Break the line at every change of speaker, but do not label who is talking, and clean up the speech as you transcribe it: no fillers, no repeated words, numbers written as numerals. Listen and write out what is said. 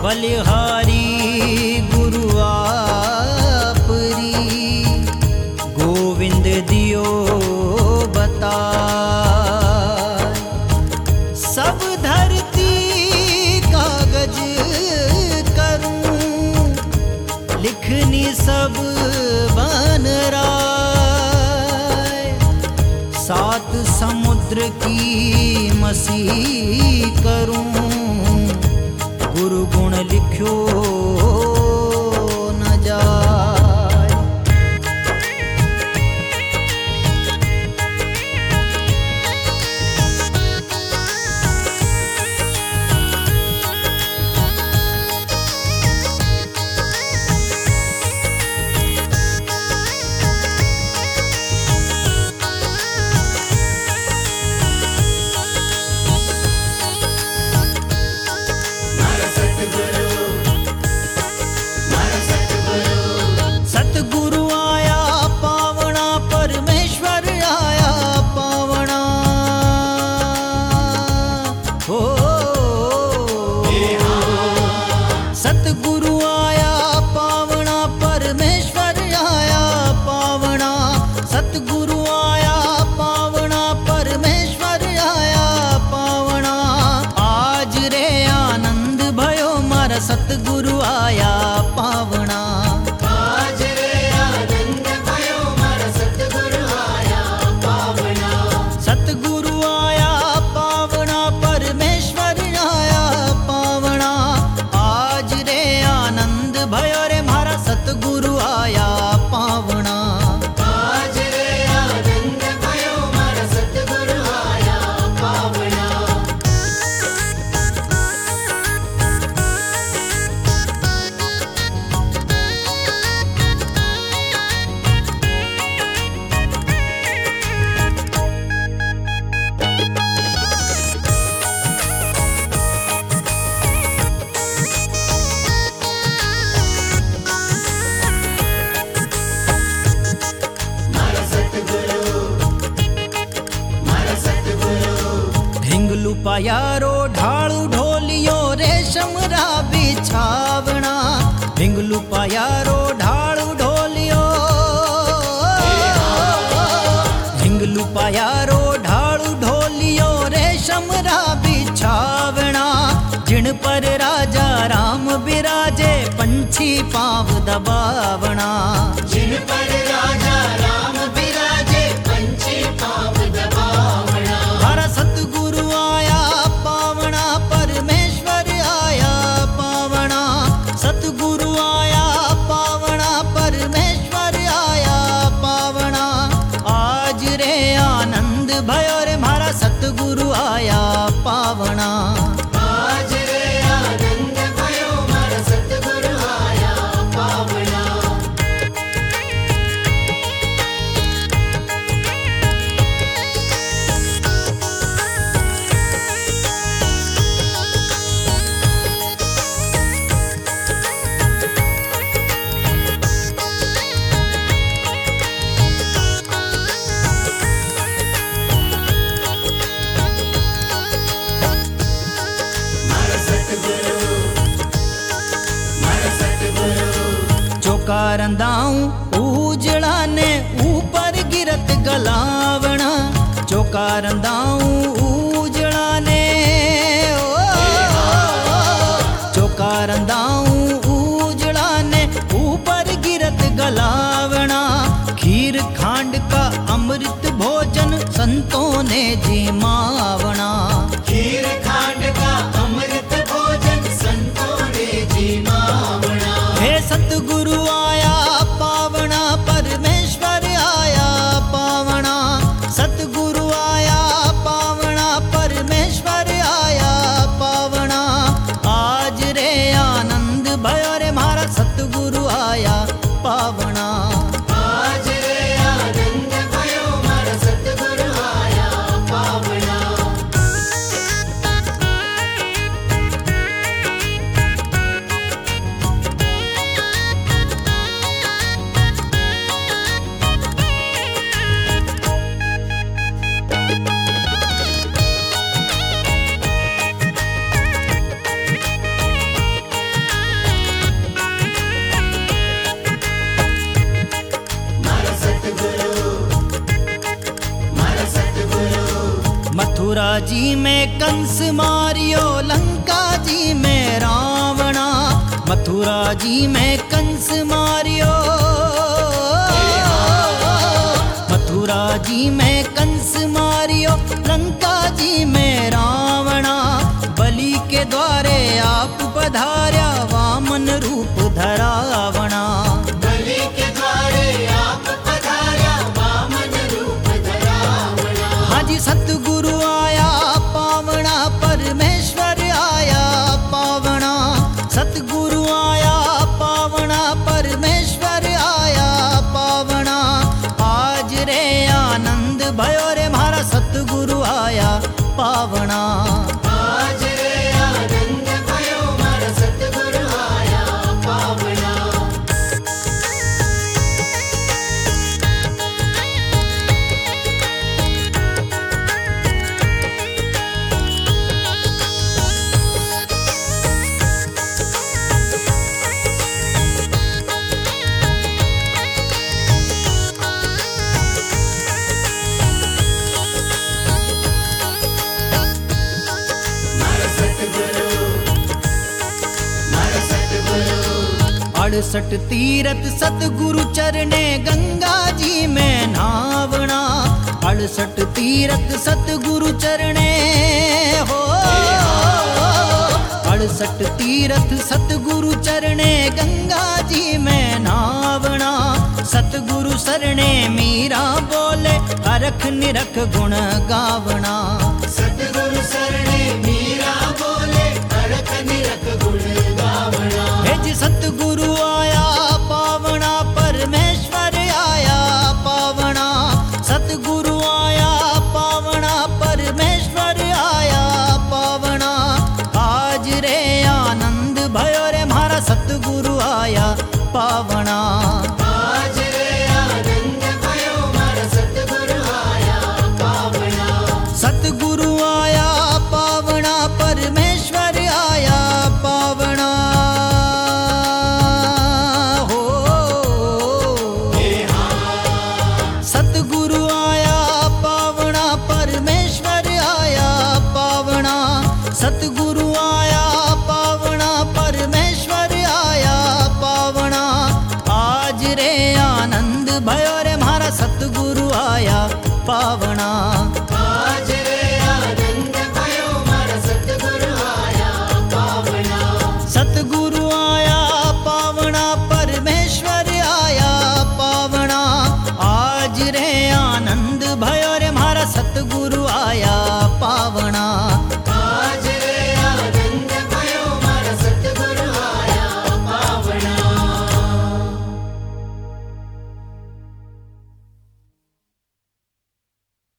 बलिहारी गुरु आपरी, गोविंद दियो बता। सब धरती कागज करूं, लिखनी सब बन राय। सात समुद्र की मसीह करूं, गुरु गुण लिख्यो न जाय। सतगुरु आया पावना, परमेश्वर आया पावना। हो सतगुरु आया पावना, परमेश्वर आया पावना। सतगुरु आया पावना, परमेश्वर आया पावना। आज रे आनंद भयो, मारा सतगुरु आया पावना। सतगुरु आया पावना, परमेश्वर आया पावना। आज रे आनंद भयो रे, मारा सतगुरु आया पावना।
आज रे आनंद भयो, मारा सतगुरु आया पावना।
ढिंगलू पायारो ढालू ढोलियो, रेशम रा बिछावना। ढिंगलू पायारो ढालू ढोलियो, ढिंगलू पायारो ढालू ढोलियो, रेशम रा बिछावना। जिन पर राजा राम बिराजे, पंछी पाँव दबावना।
जिन पर राजा राम बिराजे, पंछी पाँव दबावना।
हरा सतगुरु आया पावना, परमेश्वर आया पावना। सतगुरु आया पावना, परमेश्वर आया पावना। आज रे आनंद भयो रे, मारा सतगुरु आया पावना।
आज रे आनंद भयो, मारा सतगुरु आया पावना। मारा सतगुरु, मारा सतगुरु।
चौका रंदाऊं उजड़ा ने, ऊपर गिरत गलावना। चौका रंदाऊं उजड़ा ने, चौका रंदाऊं उजड़ा ने, ऊपर गिरत गलावना। खीर खांड का अमृत भोजन, संतों ने जिमावना।
खीर खांड का अमृत भोजन, संतों ने जिमावना।
हे सतगुरु आया पावना, परमेश्वर आया पावना। सतगुरु आया पावना, परमेश्वर आया पावना। आज रे आनंद भयो रे, मारा सतगुरु आया पावना।
आज रे आनंद भयो, मारा सतगुरु आया पावना।
जी में कंस मारियो, लंका जी में रावणा। मथुरा जी में कंस मारियो, मथुरा जी में कंस मारियो, लंका जी में रावणा। बलि के द्वारे आप पधार्या, वामन रूप धरावणा।
बलि के द्वारे आप पधार्या, वामन रूप धरावणा।
हाँ जी, सतगुरु आया पावना, परमेश्वर आया पावना। सतगुरु आया पावना, परमेश्वर आया पावना। आज रे आनंद भयो रे, मारा सतगुरु आया पावना।
आज रे आनंद भयो, मारा सतगुरु आया पावना। मारा सतगुरु, मारा सतगुरु।
68 तीरथ सतगुरु चरणे, गंगा जी में नावना। 68 तीरथ सतगुरु चरणे हो, 68 तीरथ सतगुरु चरणे, गंगा जी में नावना। सतगुरु सरणे मीरा बोले, अरख निरख गुण गावना।
सतगुरु सरणे मीरा बोले, अरख निरख गुण गावना।
हे जी सतगुरु आया पावना, परमेश्वर आया पावना। सतगुरु आया पावना, परमेश्वर आया पावना। आज रे आनंद भयो रे, मारा सतगुरु आया पावना।
आज रे आनंद भयो, मारा सतगुरु आया पावना।
सतगुरु आया पावना, परमेश्वर आया पावना। हो सतगुरु आया पावना, परमेश्वर आया पावना। सतगुरु